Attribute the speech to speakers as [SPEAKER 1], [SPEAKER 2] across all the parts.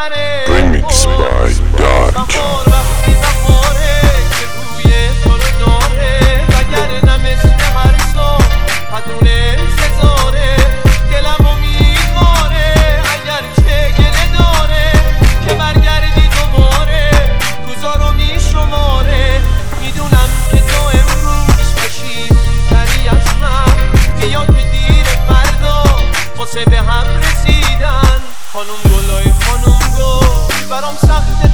[SPEAKER 1] وره
[SPEAKER 2] Remix by Dark.
[SPEAKER 1] بهار وقتی بهاره که بوی تو رو داره وگرنه مثل هر سال حدونه سزاره دلم امیدواره اگر چه گله داره که برگردی دوباره روزا رو میشماره میدونم که تو امروز پشیمون‌تری از من بیاد به دیر فردا واسه به هم رسیدن خانم گلای خانم گل برام سخت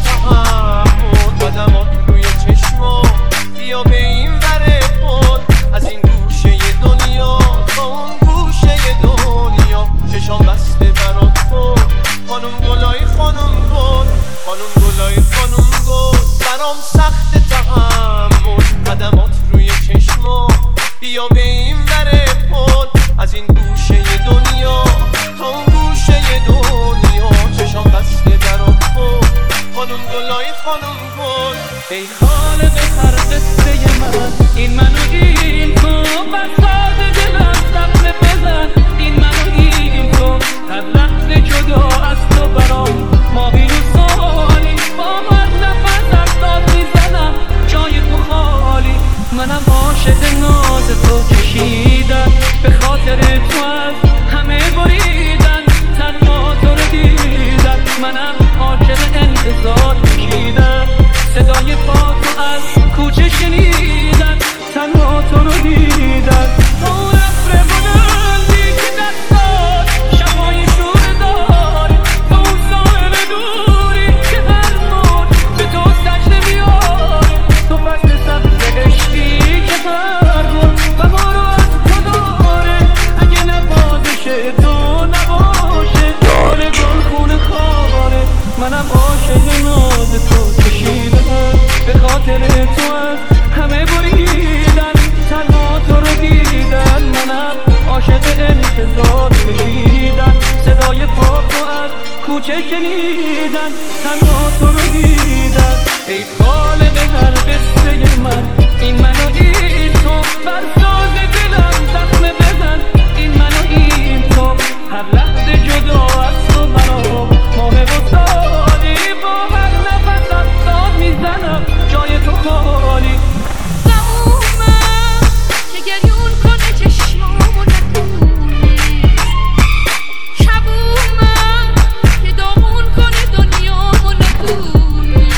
[SPEAKER 1] تحمل قدمات روی چشما بیا به این ور پل از این گوشه دنیا تا اون گوشه دنیا چشام بسته برات تو خانم گلای خانم گل خانم گلای خانم گل برام سخت تحمل قدمات روی چشما بیا به این ور پل از این گوشه دنیا تا اون گوشه دنیا چشام بسته برات تو خانم گلای خانم گل
[SPEAKER 3] ای خالق هر قصه من این منو این تو بساز دلم صفحه بزن این منو این تو هر لحظه جدا از تو برام ماهی و سالی با هر نفس از داد میزنم جای تو خالی منم عاشق ناز تو کشیدم به خاطر تو از همه بریدن تنها تو رو دیدن منم عاشق انتظار کشیدم صدای پا تو از کوچه شنیدن تنها تو رو دیدن اون ابر بلندی که دستات شبای شور داری تو اون صاحب دوری که هر موج به تو سجده بیاری تو فصل سبز عشقی که پرگل بهار رو از تو داره اگه نوازش تو نباشه گل گل خونه خاره منم عاشق ناز تو کشیدم به خاطر تو از همه بریدن تنها تو رو دیدن منم عاشق انتظار کشیدن صدای پا تو از کوچه شنیدن تنها تو رو دیدن ای خالق هر قصه من این منو این تو بر ساز دلم زخمه بزن این منو این تو هر لحظه جدا از تو برام ماه و سالی با هر نفس از داد میزنم جای تو خالی
[SPEAKER 4] غمومم که گریون کنه چشمامو نکنه شبومم که داغون کنه دنیامو نکنه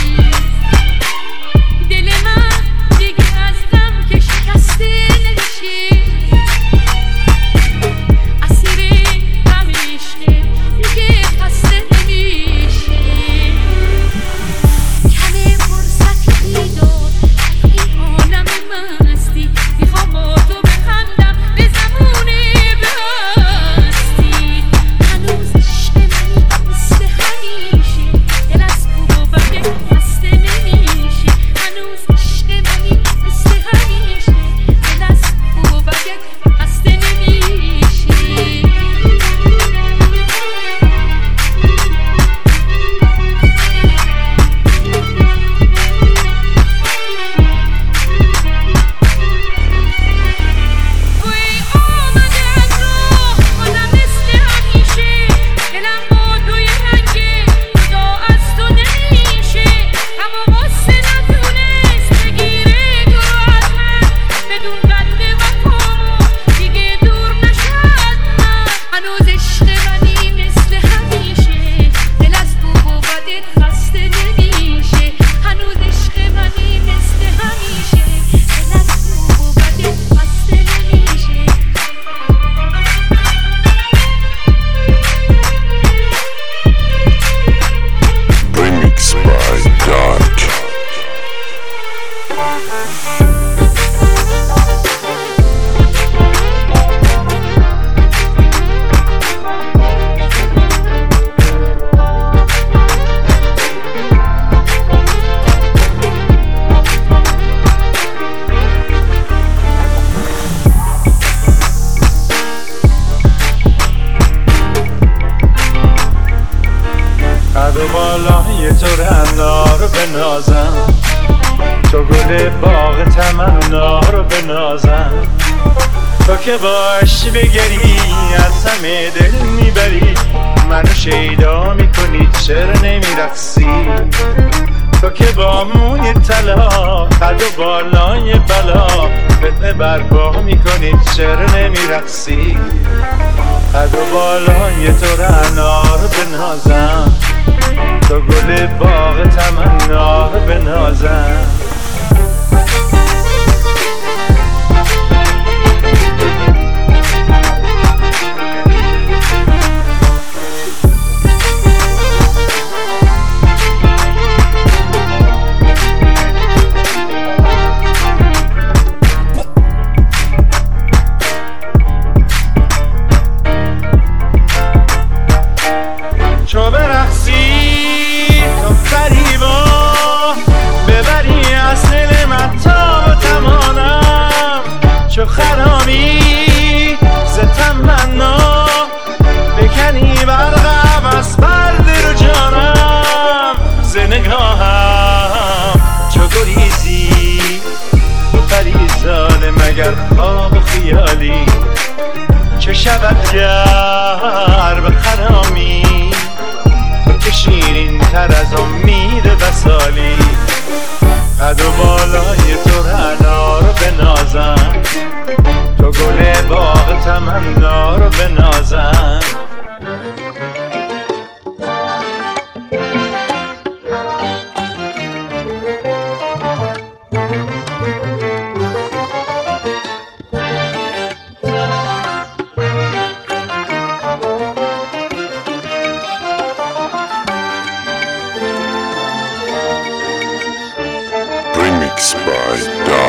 [SPEAKER 4] دل من دیگه از غم که شکسته نمیشه اسیر غم عشقه دیگه خسته نمیشه کمه فرصتی داد این عالم مستی میخوام با تو بخندم به زمونه بستی هنوز عشق منی مثل همیشه دل از خوب و بده خسته نمیشه هنوز عشق منی مثل همیشه دل از خوب و بده خسته نمیشه توی آمده از راه بازم مثل همیشه دلم با توی رنگه جدا از تو نمیشه اما غصه نتونست بگیره تو رو از من بدون قد وفامو دیگه دور نشه از من هنوز عشق منی مثل همیشه دل از خوب و بدت خسته نمیشه هنوز عشق منی مثل همیشه دل از خوب و بدت خسته نمیشه
[SPEAKER 2] Remix by Dark.
[SPEAKER 5] قد و بالای تو رعنا رو بنازم تو گل باغ تمنا رو بنازم تو که باشی بگری از همه دل میبری منو شیدا میکنی چرا نمیرقصی؟ تو که با موی طلا قد و بالای بلا فتنه برپا میکنی چرا نمیرقصی؟ قد و بالای تو رعنا رو بنازم، تو گل باغ تمنا رو بنازم. چو برقصی تو فریبا ببری از دل من تا و تمانم، چو خرامی ز تمنا بکنی برقم از بر دل و جانم. ز نگاهم چو گریزی تو پریزاده مگر خواب و خیالی، چه شود گر به خرامی که شیرین تر از امید وصالی. قد و بالای تو رعنا رو بنازم، تو گل باغ تمنا رو بنازم.
[SPEAKER 2] Remix by Dark.